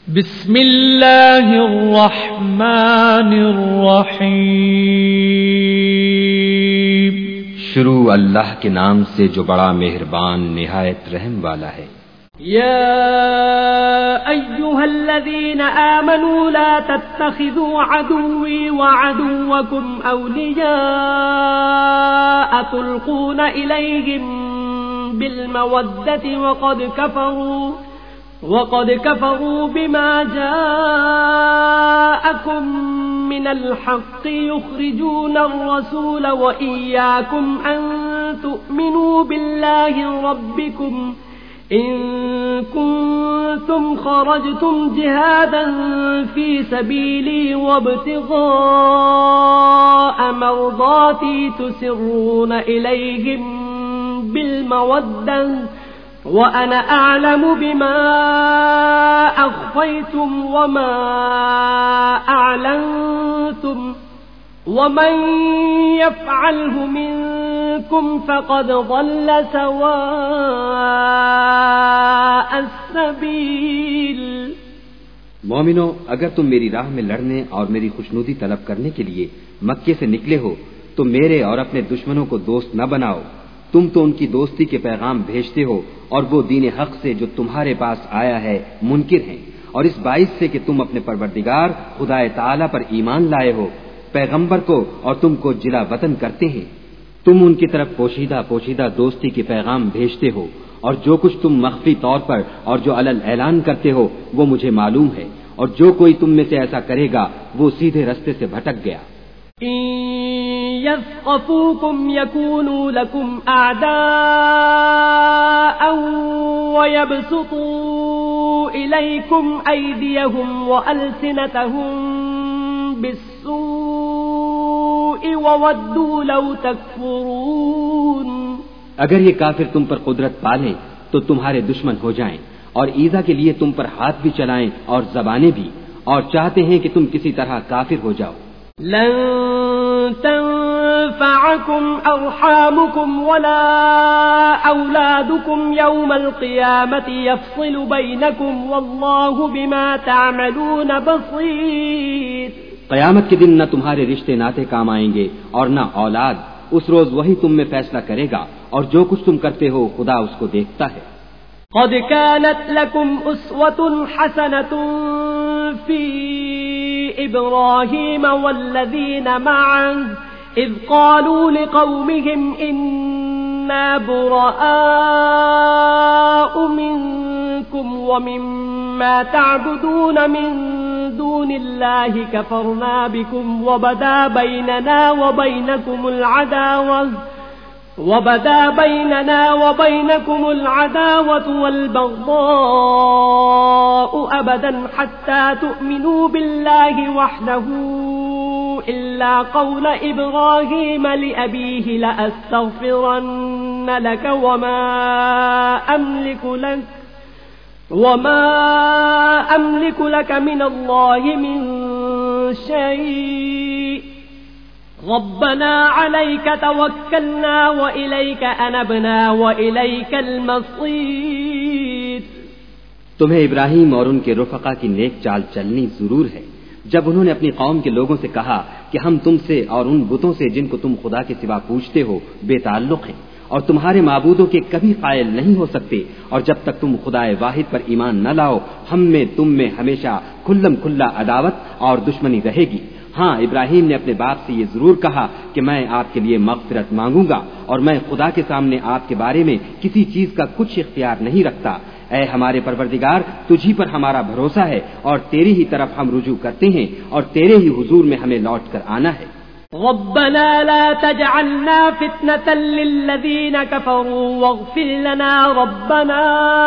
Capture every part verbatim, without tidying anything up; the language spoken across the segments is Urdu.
بسم اللہ الرحمن الرحیم۔ شروع اللہ کے نام سے جو بڑا مہربان نہایت رحم والا ہے۔ یا ایھا الذین آمنوا لا تتخذوا عدوی وعدوکم اولیاء تلقون الیہم بالمودۃ وقد کفروا وقد كفروا بما جاءكم من الحق يخرجون الرسول وإياكم أن تؤمنوا بالله ربكم إن كنتم خرجتم جهادا في سبيلي وابتغاء مرضاتي تسرون إليهم بالمودة وَأَنَا أَعْلَمُ بِمَا أَخْفَيْتُمْ وَمَا أَعْلَنْتُمْ وَمَنْ يَفْعَلْهُ مِنْكُمْ فَقَدْ ضَلَّ سَوَاءَ السَّبِيلِ۔ مومنو، اگر تم میری راہ میں لڑنے اور میری خوشنودی طلب کرنے کے لیے مکے سے نکلے ہو تو میرے اور اپنے دشمنوں کو دوست نہ بناؤ۔ تم تو ان کی دوستی کے پیغام بھیجتے ہو اور وہ دین حق سے جو تمہارے پاس آیا ہے منکر ہیں، اور اس باعث سے کہ تم اپنے پروردگار خدا تعالی پر ایمان لائے ہو، پیغمبر کو اور تم کو جلا وطن کرتے ہیں۔ تم ان کی طرف پوشیدہ پوشیدہ دوستی کے پیغام بھیجتے ہو، اور جو کچھ تم مخفی طور پر اور جو علل اعلان کرتے ہو وہ مجھے معلوم ہے، اور جو کوئی تم میں سے ایسا کرے گا وہ سیدھے رستے سے بھٹک گیا۔ يثقفوكم يكونوا لكم أعداء ويبسطوا إليكم أيديهم وألسنتهم بالسوء وودوا لو تكفرون۔ اگر یہ کافر تم پر قدرت پالیں تو تمہارے دشمن ہو جائیں، اور ایذا کے لیے تم پر ہاتھ بھی چلائیں اور زبانیں بھی، اور چاہتے ہیں کہ تم کسی طرح کافر ہو جاؤ۔ لن تنفعكم أرحامكم ولا أولادكم يوم القيامة يفصل بينكم والله بما تعملون بصير۔ قیامت کے دن نہ تمہارے رشتے ناتے کام آئیں گے اور نہ اولاد، اس روز وہی تم میں فیصلہ کرے گا، اور جو کچھ تم کرتے ہو خدا اس کو دیکھتا ہے۔ قد كانت لكم أسوة حسنة في إبراهيم والذين معه إذ قالوا لقومهم إنا براء منكم ومما تعبدون من دون الله كفرنا بكم وبدا بيننا وبينكم العداوة وبدا بيننا وبينكم العداوة والبغضاء أبدا حتى تؤمنوا بالله وحده إلا قول إبراهيم لأبيه لأستغفرن لك وما أملك لك وما أملك لك من الله من شيء ربنا عليك توكلنا وإليك أنبنا وإليك المصير۔ تمہیں ابراہیم اور ان کے رفقا کی نیک چال چلنی ضرور ہے، جب انہوں نے اپنی قوم کے لوگوں سے کہا کہ ہم تم سے اور ان بتوں سے جن کو تم خدا کے سوا پوجتے ہو بے تعلق ہیں، اور تمہارے معبودوں کے کبھی قائل نہیں ہو سکتے، اور جب تک تم خدا واحد پر ایمان نہ لاؤ ہم میں تم میں ہمیشہ کھلم کھلا عداوت اور دشمنی رہے گی۔ ہاں، ابراہیم نے اپنے باپ سے یہ ضرور کہا کہ میں آپ کے لیے مغفرت مانگوں گا، اور میں خدا کے سامنے آپ کے بارے میں کسی چیز کا کچھ اختیار نہیں رکھتا۔ اے ہمارے پروردگار، تجھی پر ہمارا بھروسہ ہے اور تیری ہی طرف ہم رجوع کرتے ہیں، اور تیرے ہی حضور میں ہمیں لوٹ کر آنا ہے۔ ربنا لا تجعلنا فتنة للذين كفروا واغفر لنا ربنا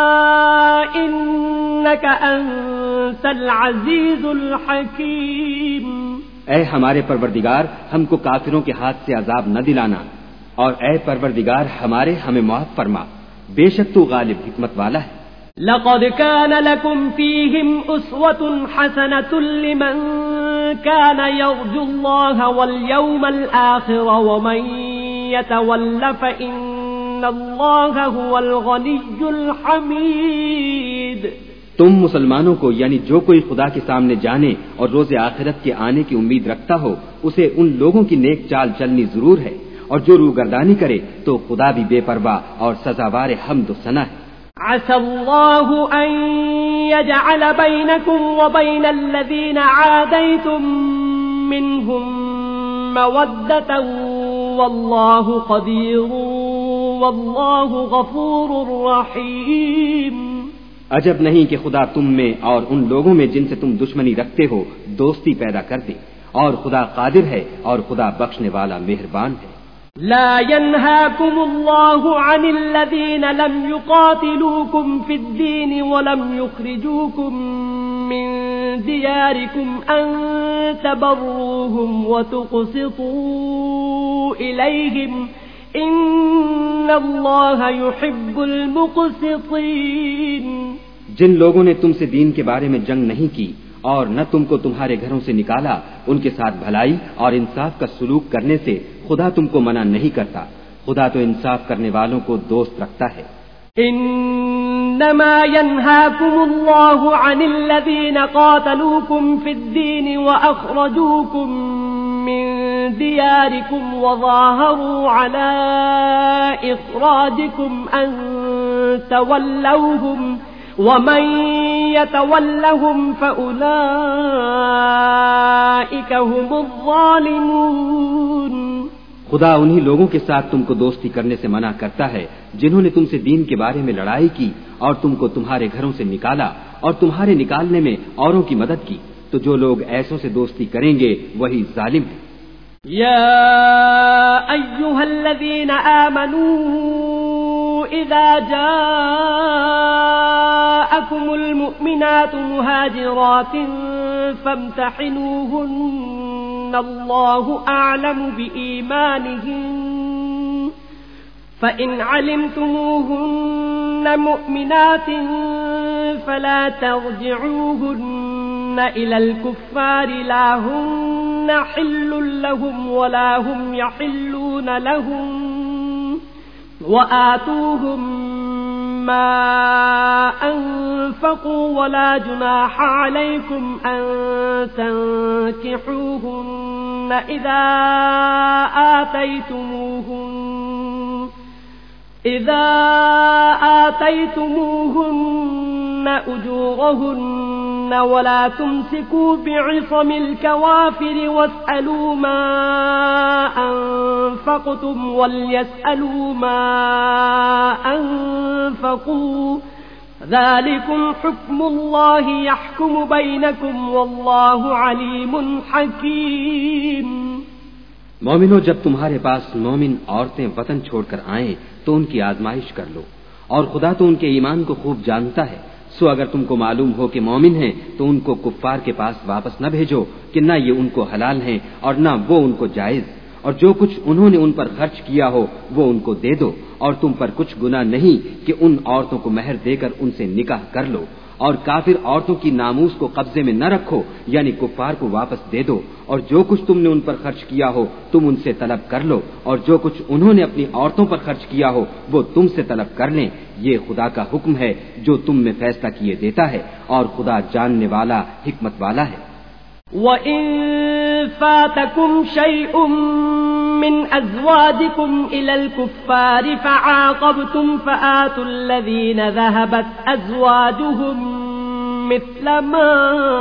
إنك أنت العزيز الحكيم۔ اے ہمارے پروردگار، ہم کو کافروں کے ہاتھ سے عذاب نہ دلانا، اور اے پروردگار ہمارے ہمیں معاف فرما، بے شک تو غالب حکمت والا ہے۔ لقد كان لكم فيهم أسوة حسنة لمن كان يرجو الله واليوم الآخر ومن يتول فإن اللہ هو الغنی الحمید۔ تم مسلمانوں کو یعنی جو کوئی خدا کے سامنے جانے اور روز آخرت کے آنے کی امید رکھتا ہو اسے ان لوگوں کی نیک چال چلنی ضرور ہے، اور جو روگردانی کرے تو خدا بھی بے پرواہ اور سزاوار حمد و ثنا ہے۔ عسى الله أن يجعل بينكم وبين الذين عاديتم منهم مودة والله قدير والله غفور رحيم۔ عجب نہیں کہ خدا تم میں اور ان لوگوں میں جن سے تم دشمنی رکھتے ہو دوستی پیدا کر دے، اور خدا قادر ہے اور خدا بخشنے والا مہربان ہے۔ لا ينهاكم الله عن الذين لم يقاتلوكم في الدين ولم يخرجوكم من دياركم أن تبروهم وتقسطوا إليهم إن الله يحب المقسطين۔ جن لوگوں نے تم سے دین کے بارے میں جنگ نہیں کی اور نہ تم کو تمہارے گھروں سے نکالا، ان کے ساتھ بھلائی اور انصاف کا سلوک کرنے سے خدا تم کو منع نہیں کرتا، خدا تو انصاف کرنے والوں کو دوست رکھتا ہے۔ انما ينهاكم الله عن الذين قاتلوكم في الدين واخرجوكم من دياركم وظاهروا على اخراجكم ان تولوهم ومن يتولهم فأولئك هم الظالمون۔ خدا انہی لوگوں کے ساتھ تم کو دوستی کرنے سے منع کرتا ہے جنہوں نے تم سے دین کے بارے میں لڑائی کی اور تم کو تمہارے گھروں سے نکالا اور تمہارے نکالنے میں اوروں کی مدد کی، تو جو لوگ ایسوں سے دوستی کریں گے وہی ظالم ہیں۔ یا ایھا الذین آمنوا اذا جاءکم المؤمنات مہاجرات فامتحنوہن اللہ اعلم بإیمانہن فإن علمتموهن مؤمنات فلا ترجعوهن إلى الكفار لا هن حل لهم ولا هم يحلون لهم وآتوهم ما أنفقوا ولا جناح عليكم أن تنكحوهن إذا آتيتموهن إذا آتيتموهن أجورهن ولا تمسكوا بعصم الكوافر واسألوا ما أنفقتم وليسألوا ما أنفقوا ذلكم حكم الله يحكم بينكم والله عليم حكيم۔ مومنو، جب تمہارے پاس مومن عورتیں وطن چھوڑ کر آئیں تو ان کی آزمائش کر لو، اور خدا تو ان کے ایمان کو خوب جانتا ہے۔ سو اگر تم کو معلوم ہو کہ مومن ہیں تو ان کو کفار کے پاس واپس نہ بھیجو کہ نہ یہ ان کو حلال ہیں اور نہ وہ ان کو جائز، اور جو کچھ انہوں نے ان پر خرچ کیا ہو وہ ان کو دے دو، اور تم پر کچھ گناہ نہیں کہ ان عورتوں کو مہر دے کر ان سے نکاح کر لو، اور کافر عورتوں کی ناموس کو قبضے میں نہ رکھو یعنی کفار کو واپس دے دو، اور جو کچھ تم نے ان پر خرچ کیا ہو تم ان سے طلب کر لو، اور جو کچھ انہوں نے اپنی عورتوں پر خرچ کیا ہو وہ تم سے طلب کر لیں۔ یہ خدا کا حکم ہے جو تم میں فیصلہ کیے دیتا ہے، اور خدا جاننے والا حکمت والا ہے۔ وَإِن فَاتَكُمْ شَيْءٌ مِّنْ أَزْوَاجِكُمْ إِلَى الْكُفَّارِ فَعَاقَبْتُمْ فَآتُوا الَّذِينَ ذَهَبَتْ أَزْوَاجُهُمْ مِثْلَ مَا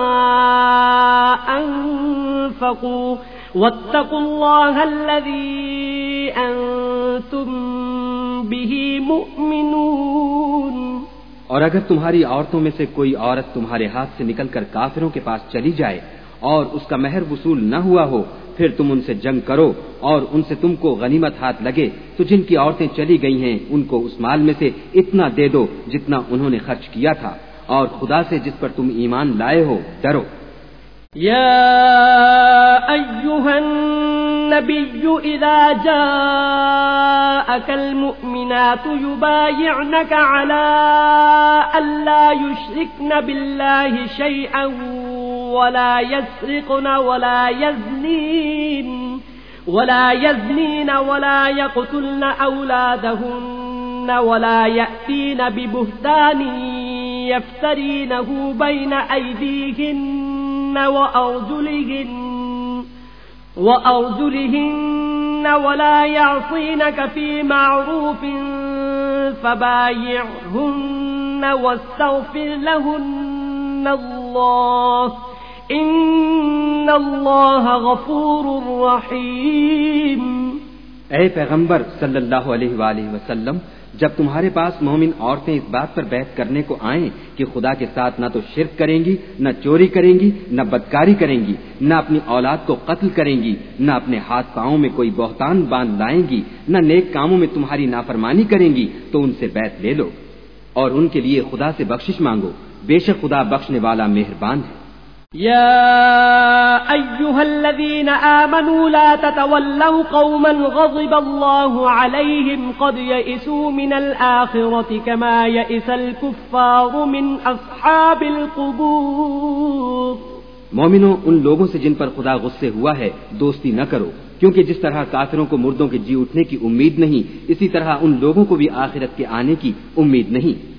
أَنفَقُوا وَاتَّقُوا اللَّهَ الَّذِي أَنتُم بِهِ مُؤْمِنُونَ۔ اور اگر تمہاری عورتوں میں سے کوئی عورت تمہارے ہاتھ سے نکل کر کافروں کے پاس چلی جائے اور اس کا مہر وصول نہ ہوا ہو، پھر تم ان سے جنگ کرو اور ان سے تم کو غنیمت ہاتھ لگے تو جن کی عورتیں چلی گئی ہیں ان کو اس مال میں سے اتنا دے دو جتنا انہوں نے خرچ کیا تھا، اور خدا سے جس پر تم ایمان لائے ہو ڈرو۔ یا ایھا النبی اذا جاءک المؤمنات یبایعنک علی الا یشرکن باللہ شیئا ولا يسرقن ولا يزنين ولا يزنين ولا يقتلن أولادهن ولا يأتين ببهتان يفترينه بين أيديهن وأرجلهن, وأرجلهن ولا يعصينك في معروف فبايعهن واستغفر لهن الله ان اللہ غفور رحیم. اے پیغمبر صلی اللہ علیہ وآلہ وسلم، جب تمہارے پاس مومن عورتیں اس بات پر بیعت کرنے کو آئیں کہ خدا کے ساتھ نہ تو شرک کریں گی، نہ چوری کریں گی، نہ بدکاری کریں گی، نہ اپنی اولاد کو قتل کریں گی، نہ اپنے ہاتھ پاؤں میں کوئی بہتان باندھ لائیں گی، نہ نیک کاموں میں تمہاری نافرمانی کریں گی، تو ان سے بیعت لے لو اور ان کے لیے خدا سے بخشش مانگو، بے شک خدا بخشنے والا مہربان ہے. يا أيها الذين آمنوا لا تتولوا قوما غضب الله عليهم قد يئسوا من الآخرة كما يئس الكفار من أصحاب القبور. مومنوں، ان لوگوں سے جن پر خدا غصے ہوا ہے دوستی نہ کرو، کیونکہ جس طرح کافروں کو مردوں کے جی اٹھنے کی امید نہیں، اسی طرح ان لوگوں کو بھی آخرت کے آنے کی امید نہیں.